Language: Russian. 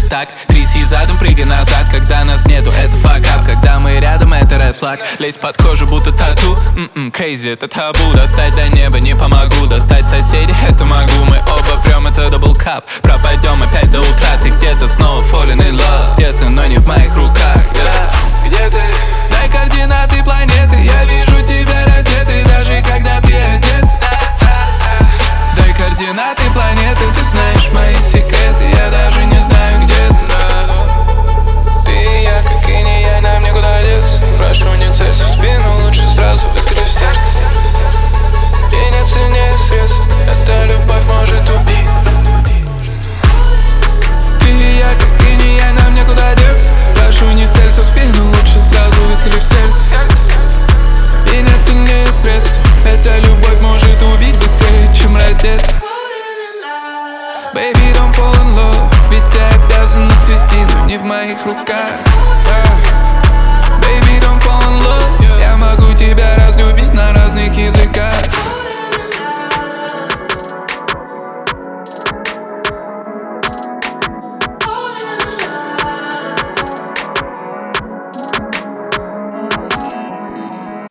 так. Тряси задом, прыгай назад, когда нас нету, это факап. Когда мы рядом, это red flag. Лезь под кожу, будто тату, crazy, это табу. Достать до неба не помогу, достать соседей, это могу. Мы оба прям, это double cup. Пропадем опять до утра, ты где-то снова falling in love. Где-то, но не в моих руках. Где ты? Дай координаты планеты, я вижу тебя раздетый, даже когда ты одет. Дай координаты планеты, ты знаешь мои секреты, я даже не знаю, где ты. Ты и я, как и не я, нам некуда деться. Прошу, не целься в спину, лучше сразу выстрели в сердце. И нет сильнее средств, эта любовь может убить. Ты и я, как и не я, нам некуда деться. Прошу, не целься в спину, лучше сразу выстрели в сердце. И нет сильнее средств, эта любовь может убить быстрее, чем раздеться. Baby, don't fall in love, ведь ты обязана цвести, но не в моих руках.